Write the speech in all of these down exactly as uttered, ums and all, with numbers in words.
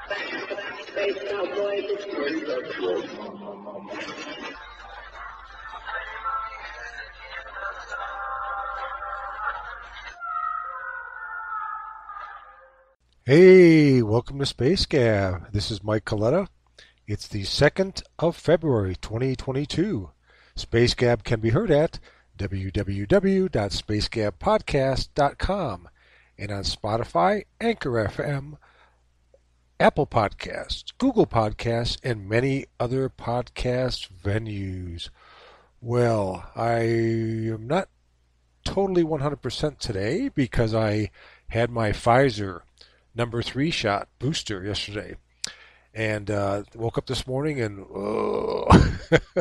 Space cowboy. Hey, welcome to Space Gab. This is Mike Coletta. It's the second of February, twenty twenty-two. Space Gab can be heard at w w w dot space gab podcast dot com and on Spotify, Anchor F M, Apple Podcasts, Google Podcasts, and many other podcast venues. Well, I am not totally one hundred percent today because I had my Pfizer number three shot booster yesterday, and uh, woke up this morning and oh.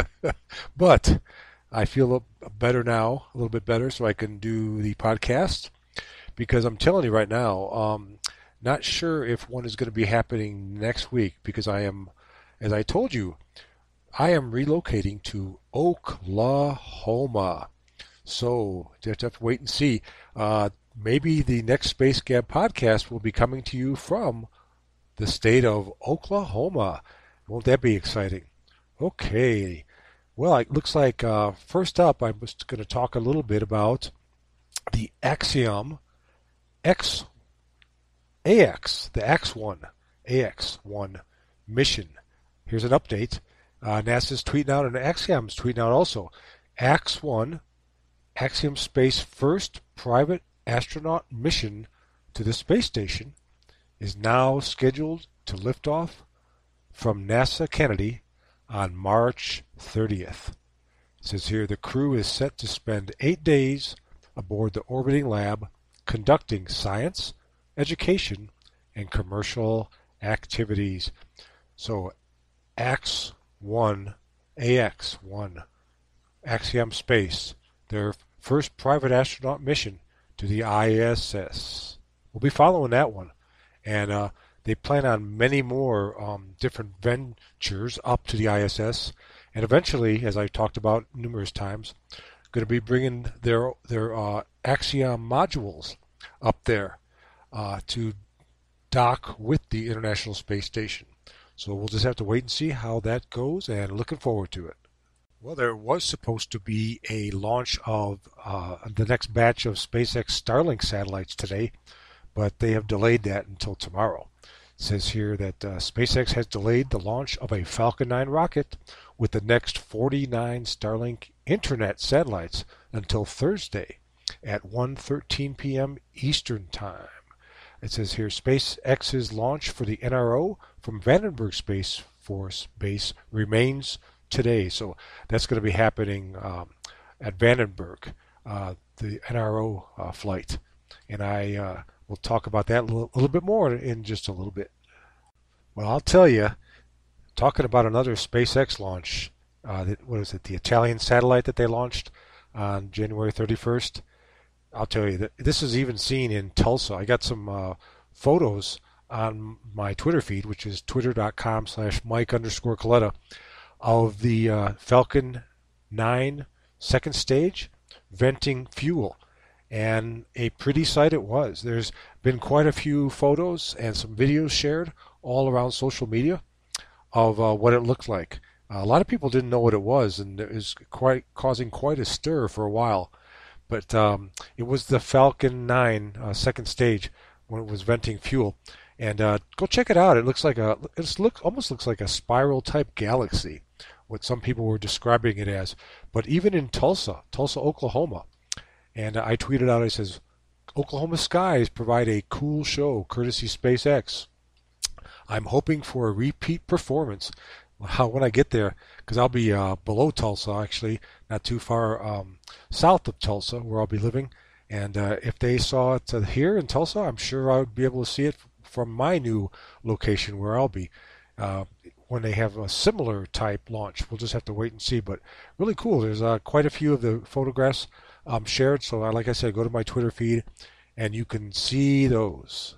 But I feel better now, a little bit better, so I can do the podcast, because I'm telling you right now, um, not sure if one is going to be happening next week, because I am, as I told you, I am relocating to Oklahoma. So you have to, have to wait and see. Uh, maybe the next Space Gab podcast will be coming to you from the state of Oklahoma. Won't that be exciting? Okay. Well, it looks like uh, first up, I'm just going to talk a little bit about the Axiom X A X, the X one, A X one mission. Here's an update. Uh, NASA's tweeting out and Axiom's tweeting out also. X one, Axiom Space first private astronaut mission to the space station, is now scheduled to lift off from NASA Kennedy on March thirtieth. It says here the crew is set to spend eight days aboard the orbiting lab conducting science, education, and commercial activities. So X one, A X one, Axiom Space, their first private astronaut mission to the I S S. We'll be following that one. And uh, they plan on many more um, different ventures up to the I S S. And eventually, as I've talked about numerous times, going to be bringing their their uh, Axiom modules up there uh, to dock with the International Space Station. So we'll just have to wait and see how that goes, and looking forward to it. Well, there was supposed to be a launch of uh, the next batch of SpaceX Starlink satellites today, but they have delayed that until tomorrow. It says here that uh, SpaceX has delayed the launch of a Falcon nine rocket with the next forty-nine Starlink Internet satellites until Thursday at one thirteen p.m. Eastern Time. It says here SpaceX's launch for the N R O from Vandenberg Space Force Base remains today. So that's going to be happening um, at Vandenberg, uh, the N R O uh, flight. And I uh, will talk about that a little, a little bit more in just a little bit. Well, I'll tell you, talking about another SpaceX launch, uh, that, what is it, the Italian satellite that they launched on January thirty-first. I'll tell you, that this is even seen in Tulsa. I got some uh, photos on my Twitter feed, which is twitter.com slash Mike underscore Coletta, of the uh, Falcon nine second stage venting fuel. And a pretty sight it was. There's been quite a few photos and some videos shared all around social media of uh, what it looked like. Uh, a lot of people didn't know what it was, and it was quite causing quite a stir for a while. But um, it was the Falcon nine uh, second stage when it was venting fuel. And uh, go check it out. It looks like a it looks almost looks like a spiral type galaxy, what some people were describing it as. But even in Tulsa, Tulsa, Oklahoma. And I tweeted out, I says, Oklahoma skies provide a cool show, courtesy SpaceX. I'm hoping for a repeat performance uh, when I get there, because I'll be uh, below Tulsa, actually, not too far um, south of Tulsa, where I'll be living. And uh, if they saw it uh, here in Tulsa, I'm sure I would be able to see it from my new location where I'll be. Uh, when they have a similar type launch, we'll just have to wait and see. But really cool. There's uh, quite a few of the photographs Um, shared, so uh, like I said, go to my Twitter feed and you can see those.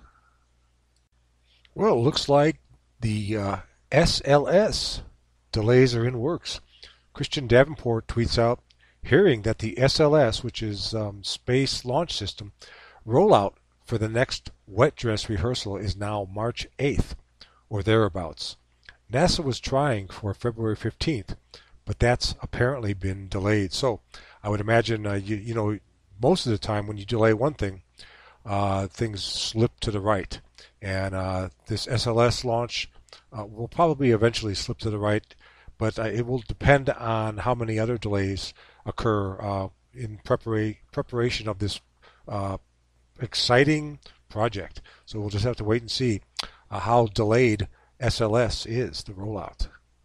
Well, it looks like the uh, S L S delays are in works. Christian Davenport tweets out, hearing that the S L S, which is um, Space Launch System, rollout for the next wet dress rehearsal is now March eighth. or thereabouts. NASA was trying for February fifteenth, but that's apparently been delayed. So I would imagine, uh, you, you know, most of the time when you delay one thing, uh, things slip to the right. And uh, this S L S launch uh, will probably eventually slip to the right, but uh, it will depend on how many other delays occur uh, in prepara- preparation of this uh, exciting project. So we'll just have to wait and see uh, how delayed S L S is, the rollout.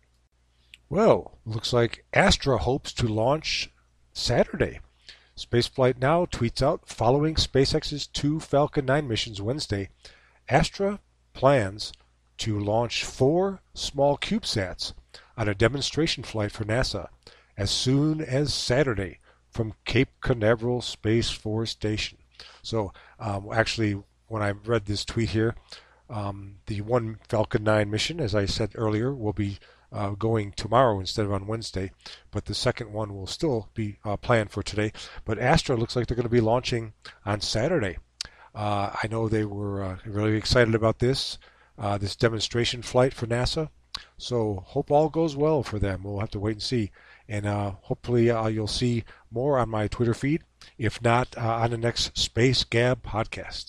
Well, looks like Astra hopes to launch Saturday. Spaceflight Now tweets out, following SpaceX's two Falcon nine missions Wednesday, Astra plans to launch four small CubeSats on a demonstration flight for NASA as soon as Saturday from Cape Canaveral Space Force Station. So um, actually, when I read this tweet here, um, the one Falcon nine mission, as I said earlier, will be uh, going tomorrow instead of on Wednesday, but the second one will still be uh, planned for today. But Astra looks like they're going to be launching on Saturday. Uh, I know they were uh, really excited about this, uh, this demonstration flight for NASA. So hope all goes well for them. We'll have to wait and see. And uh, hopefully uh, you'll see more on my Twitter feed, if not uh, on the next Space Gab podcast.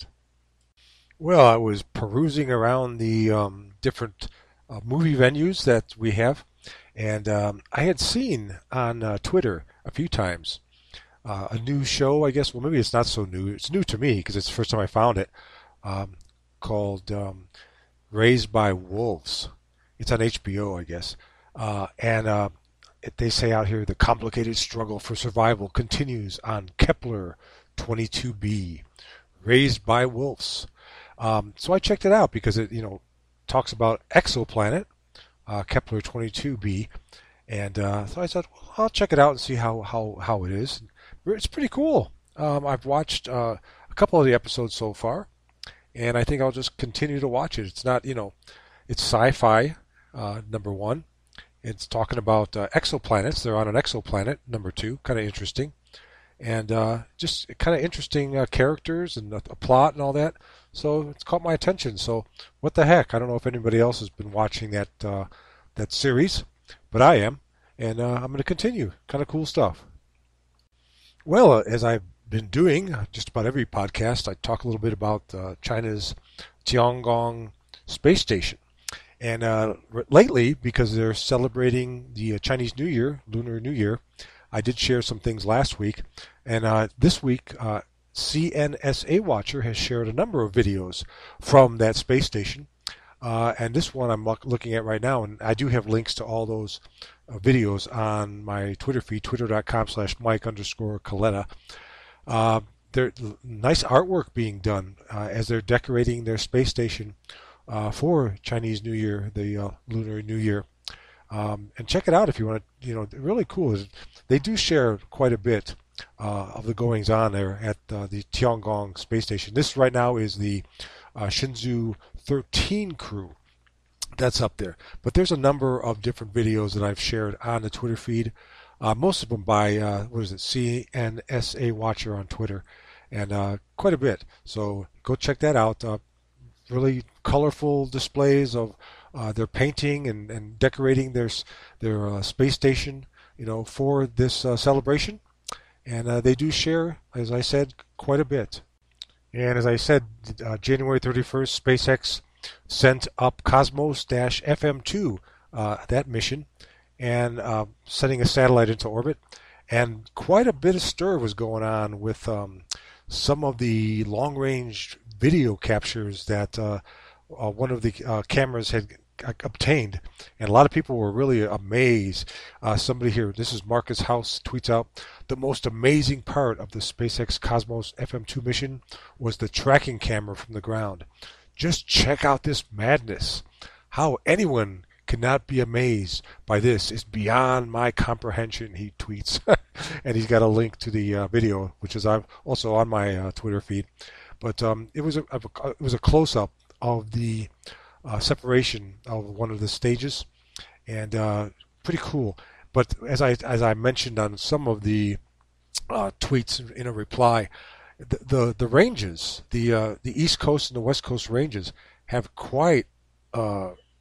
Well, I was perusing around the um, different uh, movie venues that we have, and um, I had seen on uh, Twitter a few times uh, a new show, I guess. Well, maybe it's not so new. It's new to me because it's the first time I found it, um, called um, Raised by Wolves. It's on H B O, I guess. Uh, and uh, they say out here, the complicated struggle for survival continues on Kepler twenty-two b, Raised by Wolves. Um, so I checked it out because it, you know, talks about exoplanet, uh, Kepler twenty-two b, and uh, so I thought, well, I'll check it out and see how how, how it is. It's pretty cool. Um, I've watched uh, a couple of the episodes so far, and I think I'll just continue to watch it. It's not, you know, it's sci-fi, uh, number one. It's talking about uh, exoplanets. They're on an exoplanet, number two. Kind of interesting. And uh, just kind of interesting uh, characters and a, a plot and all that. So it's caught my attention. So what the heck? I don't know if anybody else has been watching that uh, that series, but I am. And uh, I'm going to continue. Kind of cool stuff. Well, uh, as I've been doing just about every podcast, I talk a little bit about uh, China's Tiangong space station. And uh, lately, because they're celebrating the uh, Chinese New Year, Lunar New Year, I did share some things last week. And uh, this week, uh, C N S A Watcher has shared a number of videos from that space station. Uh, and this one I'm looking at right now, and I do have links to all those uh, videos on my Twitter feed, twitter.com slash Mike underscore Coletta. Uh, there's nice artwork being done uh, as they're decorating their space station Uh, for Chinese New Year, the uh, Lunar New Year. Um, and check it out if you want to, you know, really cool. They do share quite a bit uh, of the goings on there at uh, the Tiangong space station. This right now is the uh, Shenzhou thirteen crew that's up there. But there's a number of different videos that I've shared on the Twitter feed, uh, most of them by, uh, what is it, C N S A Watcher on Twitter, and uh, quite a bit. So go check that out. Uh, really colorful displays of uh, their painting and, and decorating their their uh, space station, you know, for this uh, celebration. And uh, they do share, as I said, quite a bit. And as I said, uh, January thirty-first, SpaceX sent up Cosmos-F M two, uh, that mission, and uh, sending a satellite into orbit. And quite a bit of stir was going on with um, some of the long-range video captures that uh, uh, one of the uh, cameras had obtained, and a lot of people were really amazed. Uh, somebody here, this is Marcus House, tweets out, the most amazing part of the SpaceX Cosmos F M two mission was the tracking camera from the ground. Just check out this madness. How anyone cannot be amazed by this is beyond my comprehension, he tweets. And he's got a link to the uh, video, which is also on my uh, Twitter feed. But um, it was a it was a close-up of the uh, separation of one of the stages, and uh, pretty cool. But as I as I mentioned on some of the uh, tweets in a reply, the the, the ranges, the uh, the East Coast and the West Coast ranges, have quite uh,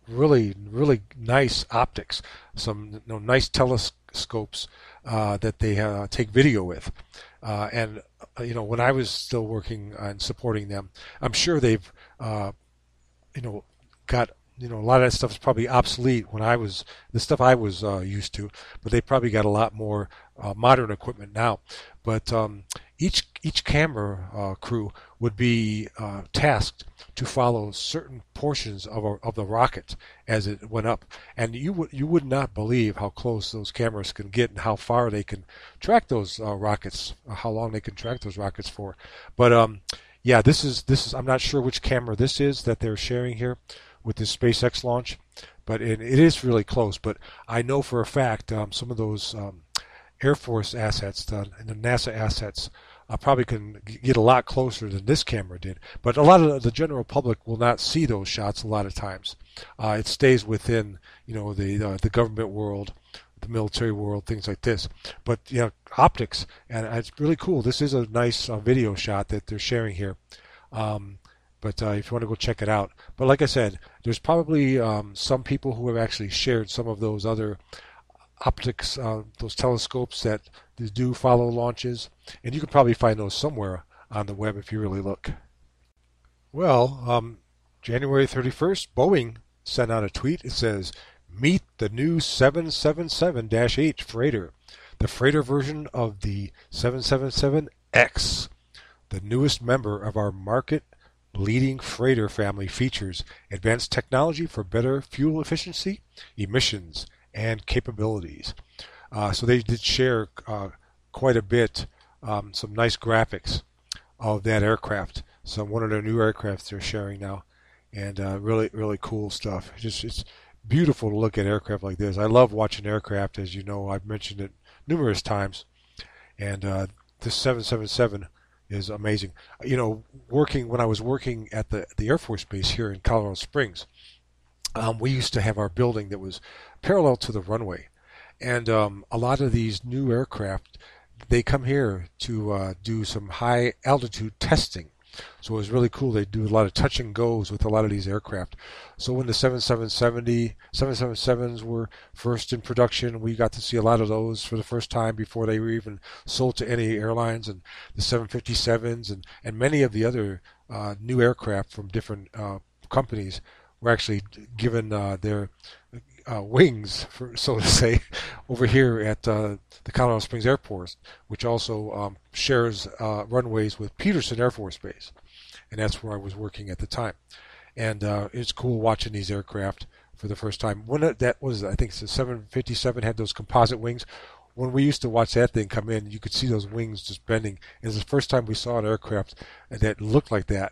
really, really nice optics, some you know, nice telescopes uh, that they uh, take video with. Uh, and, uh, you know, when I was still working and supporting them, I'm sure they've, uh, you know, got, you know, a lot of that stuff is probably obsolete when I was, the stuff I was uh, used to, but they probably got a lot more uh, modern equipment now. But um, each each camera uh, crew would be uh, tasked to follow certain portions of a, of the rocket as it went up, and you would you would not believe how close those cameras can get and how far they can track those uh, rockets, how long they can track those rockets for. But um, yeah, this is this is I'm not sure which camera this is that they're sharing here with this SpaceX launch, but it, it is really close. But I know for a fact um, some of those um, Air Force assets uh, and the NASA assets uh, probably can get a lot closer than this camera did. But a lot of the general public will not see those shots a lot of times. Uh, it stays within, you know, the uh, the government world, the military world, things like this. But you know, optics, and it's really cool. This is a nice uh, video shot that they're sharing here. Um, But uh, if you want to go check it out. But like I said, there's probably um, some people who have actually shared some of those other optics, uh, those telescopes that do follow launches. And you can probably find those somewhere on the web if you really look. Well, um, January thirty-first, Boeing sent out a tweet. It says, "Meet the new seven seventy-seven dash eight freighter, the freighter version of the seven seventy-seven X. The newest member of our market leading freighter family features advanced technology for better fuel efficiency, emissions, and capabilities." Uh, so they did share uh, quite a bit, um, some nice graphics of that aircraft. So one of their new aircrafts they're sharing now, and uh, really, really cool stuff. Just it's beautiful to look at aircraft like this. I love watching aircraft, as you know. I've mentioned it numerous times, and uh, this seven seventy-seven is amazing. You know, working when I was working at the the Air Force Base here in Colorado Springs, um, we used to have our building that was parallel to the runway, and um, a lot of these new aircraft, they come here to uh, do some high altitude testing. So it was really cool. They do a lot of touch and goes with a lot of these aircraft. So when the seven seventy-sevens were first in production, we got to see a lot of those for the first time before they were even sold to any airlines, and the seven fifty-sevens and, and many of the other uh, new aircraft from different uh, companies were actually given uh, their uh, wings, for, so to say, over here at uh, the Colorado Springs Airport, which also um, shares uh, runways with Peterson Air Force Base, and that's where I was working at the time. And uh, it's cool watching these aircraft for the first time. When it, that was, I think, the seven fifty-seven had those composite wings. When we used to watch that thing come in, you could see those wings just bending. It was the first time we saw an aircraft that looked like that.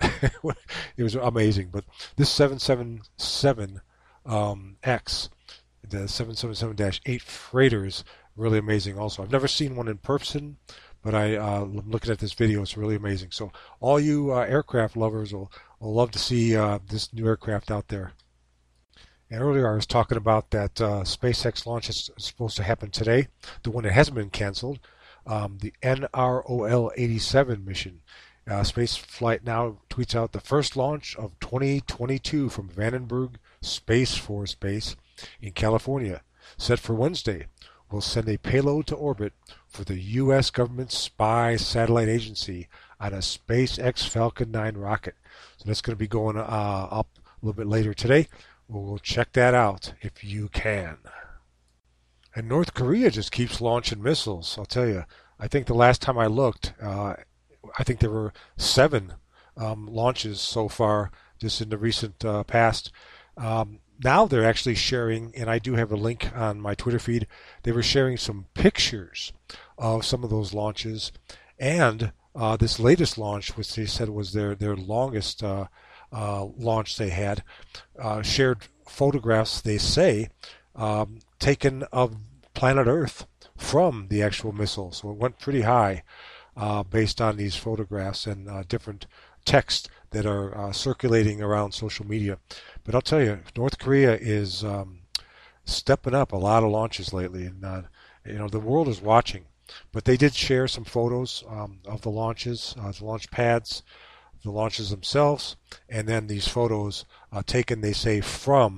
It was amazing. But this seven seventy-seven um, X, the seven seventy-seven dash eight freighter, is really amazing also. I've never seen one in person, but I, uh, I'm looking at this video. It's really amazing. So all you uh, aircraft lovers will, will love to see uh, this new aircraft out there. And earlier I was talking about that uh, SpaceX launch is supposed to happen today, the one that hasn't been canceled, um, the N R O L eighty-seven mission. Uh, Spaceflight Now tweets out the first launch of twenty twenty-two from Vandenberg Space Force Base in California, set for Wednesday, will send a payload to orbit for the U S government's spy satellite agency on a SpaceX Falcon nine rocket. So that's going to be going uh, up a little bit later today. We'll check that out if you can. And North Korea just keeps launching missiles. I'll tell you, I think the last time I looked, uh, I think there were seven um, launches so far just in the recent uh, past. Um, now they're actually sharing, and I do have a link on my Twitter feed, they were sharing some pictures of some of those launches. And uh, this latest launch, which they said was their, their longest uh, Uh, launch they had, uh, shared photographs, they say, um, taken of planet Earth from the actual missile. So it went pretty high uh, based on these photographs and uh, different text that are uh, circulating around social media. But I'll tell you, North Korea is um, stepping up a lot of launches lately, and uh, you know the world is watching. But they did share some photos um, of the launches, uh, the launch pads, the launches themselves, and then these photos uh, taken, they say, from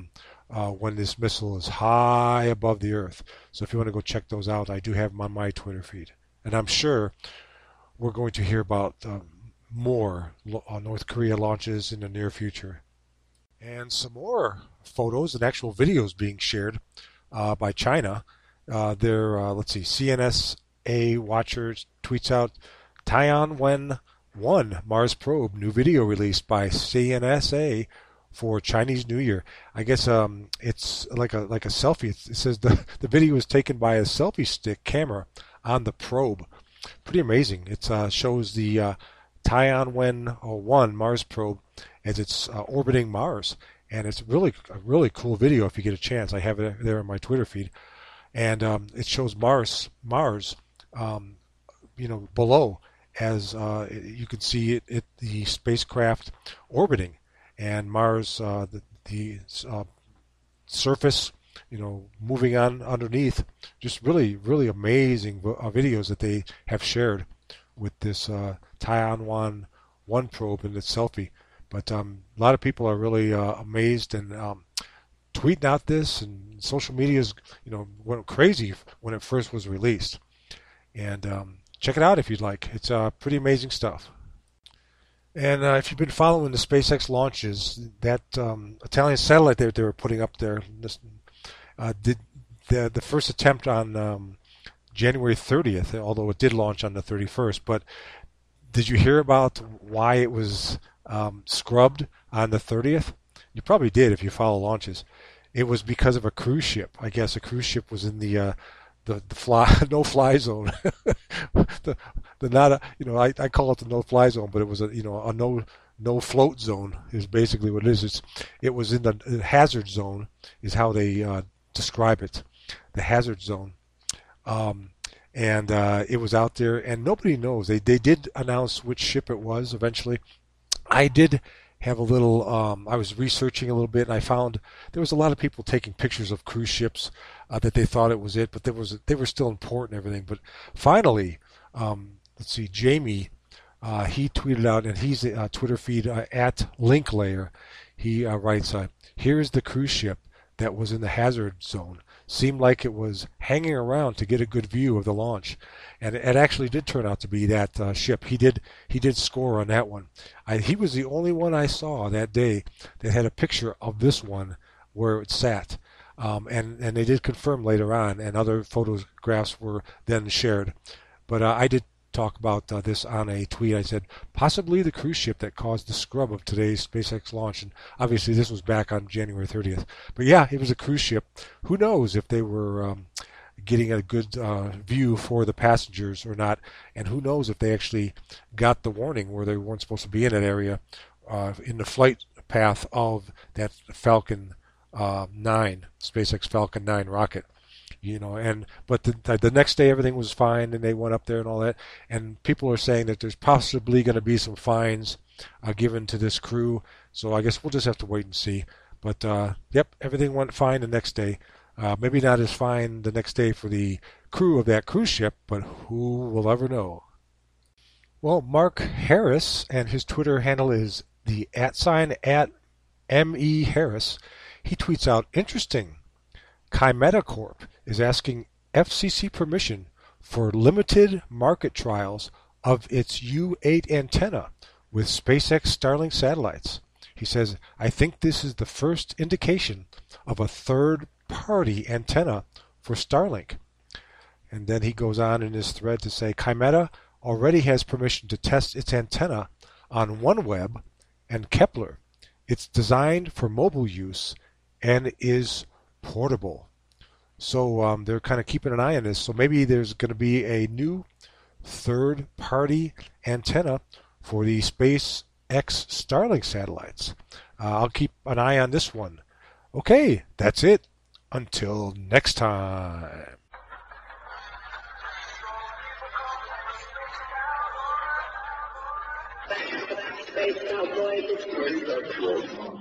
uh, when this missile is high above the Earth. So if you want to go check those out, I do have them on my Twitter feed. And I'm sure we're going to hear about um, more uh, North Korea launches in the near future. And some more photos and actual videos being shared uh, by China. Uh, their, uh, let's see, C N S A Watcher tweets out, Tianwen one Mars probe, new video released by C N S A for Chinese New Year. I guess um, it's like a like a selfie. It says the, the video was taken by a selfie stick camera on the probe. Pretty amazing. It uh, shows the uh, Tianwen one Mars probe as it's uh, orbiting Mars, and it's really a really cool video if you get a chance. I have it there on my Twitter feed, and um, it shows Mars Mars um, you know below as uh, you can see it, it the spacecraft orbiting, and Mars uh, the, the uh, surface you know moving on underneath. Just really really amazing uh, videos that they have shared with this uh, Tianwen one probe and its selfie. But um, a lot of people are really uh, amazed and um, tweeting out this, and social media is, you know, went crazy when it first was released. And um, check it out if you'd like. It's uh, pretty amazing stuff. And uh, if you've been following the SpaceX launches, that um, Italian satellite that they were putting up there, this, uh, did the the first attempt on um, January thirtieth, although it did launch on the thirty-first. But did you hear about why it was Um, scrubbed on the thirtieth? You probably did if you follow launches. It was because of a cruise ship. I guess a cruise ship was in the uh, the, the fly no fly zone. the the not a, you know I, I call it the no fly zone, but it was a you know a no no float zone is basically what it is. It's it was in the, the hazard zone is how they uh, describe it, the hazard zone. Um, and uh, it was out there, and nobody knows. They they did announce which ship it was eventually. I did have a little, um, I was researching a little bit, and I found there was a lot of people taking pictures of cruise ships uh, that they thought it was it, but there was they were still important and everything. But finally, um, let's see, Jamie, uh, he tweeted out, and he's a uh, Twitter feed uh, at Linklayer. He uh, writes, uh, here's the cruise ship that was in the hazard zone. Seemed like it was hanging around to get a good view of the launch, and it actually did turn out to be that uh, ship. He did he did score on that one. I, he was the only one I saw that day that had a picture of this one where it sat, um, and and they did confirm later on, and other photographs were then shared. But uh, I did talk about uh, this on a tweet. I said possibly the cruise ship that caused the scrub of today's SpaceX launch, and obviously this was back on January thirtieth. But yeah, it was a cruise ship. Who knows if they were um, getting a good uh, view for the passengers or not, and who knows if they actually got the warning where they weren't supposed to be in that area uh, in the flight path of that Falcon uh, nine, SpaceX Falcon nine rocket. You know, and but the the next day everything was fine, and they went up there and all that. And people are saying that there's possibly going to be some fines uh, given to this crew. So I guess we'll just have to wait and see. But uh, yep, everything went fine the next day. Uh, maybe not as fine the next day for the crew of that cruise ship, but who will ever know? Well, Mark Harris, and his Twitter handle is the at sign at M E Harris. He tweets out, interesting. Kymeta Corp is asking F C C permission for limited market trials of its U eight antenna with SpaceX Starlink satellites. He says, I think this is the first indication of a third-party antenna for Starlink. And then he goes on in his thread to say, Kymeta already has permission to test its antenna on OneWeb and Kepler. It's designed for mobile use and is portable. So um, they're kind of keeping an eye on this. So maybe there's going to be a new third-party antenna for the SpaceX Starlink satellites. Uh, I'll keep an eye on this one. Okay, that's it. Until next time. Space Cowboy.